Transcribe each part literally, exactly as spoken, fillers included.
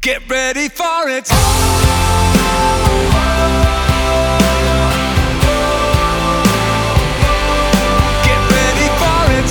Get ready for it. Get ready for it.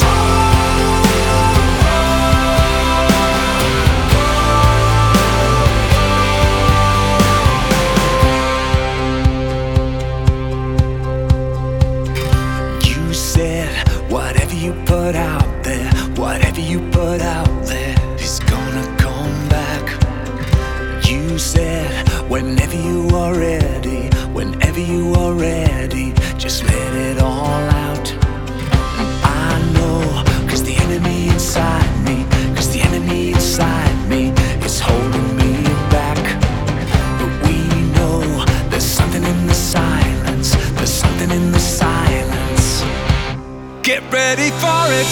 You said whatever you put out there, whatever you put out there is gonna come back. You said whenever you are ready, whenever you are ready, just let it all out. I know, cause the enemy inside me, cause the enemy inside me is holding me back. But we know there's something in the silence, there's something in the silence. Get ready for it.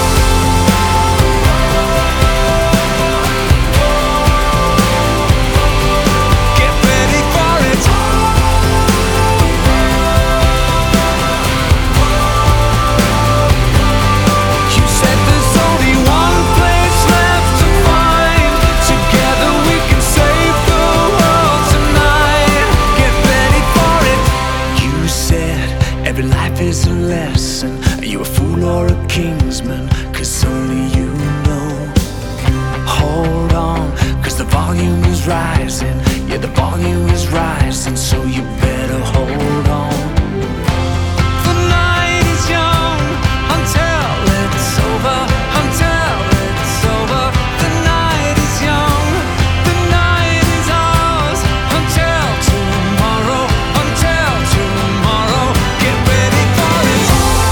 Every life is a lesson. Are you a fool or a kingsman? Cause only you know. Hold on, cause the volume is rising. Yeah, the volume is rising, so you better hold on. The night is young until it's over, until it's over. The night is young, the night is ours, until tomorrow, until tomorrow. Get ready for it.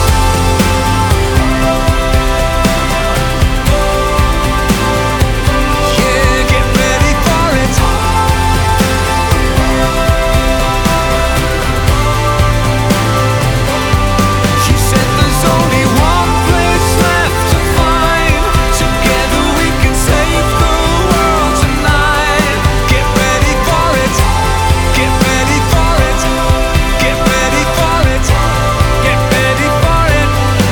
Yeah, get ready for it. She said there's only one place left to find. Together we can save the world tonight. Get ready for it. Get ready for it. Get ready for it. Get ready for it.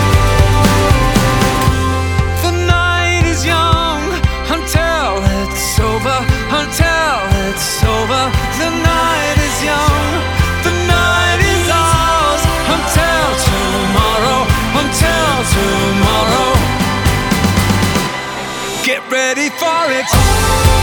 The night is young until it's over, until it's over. The night is young, the night is ours, until tomorrow, until tomorrow. Get ready for it.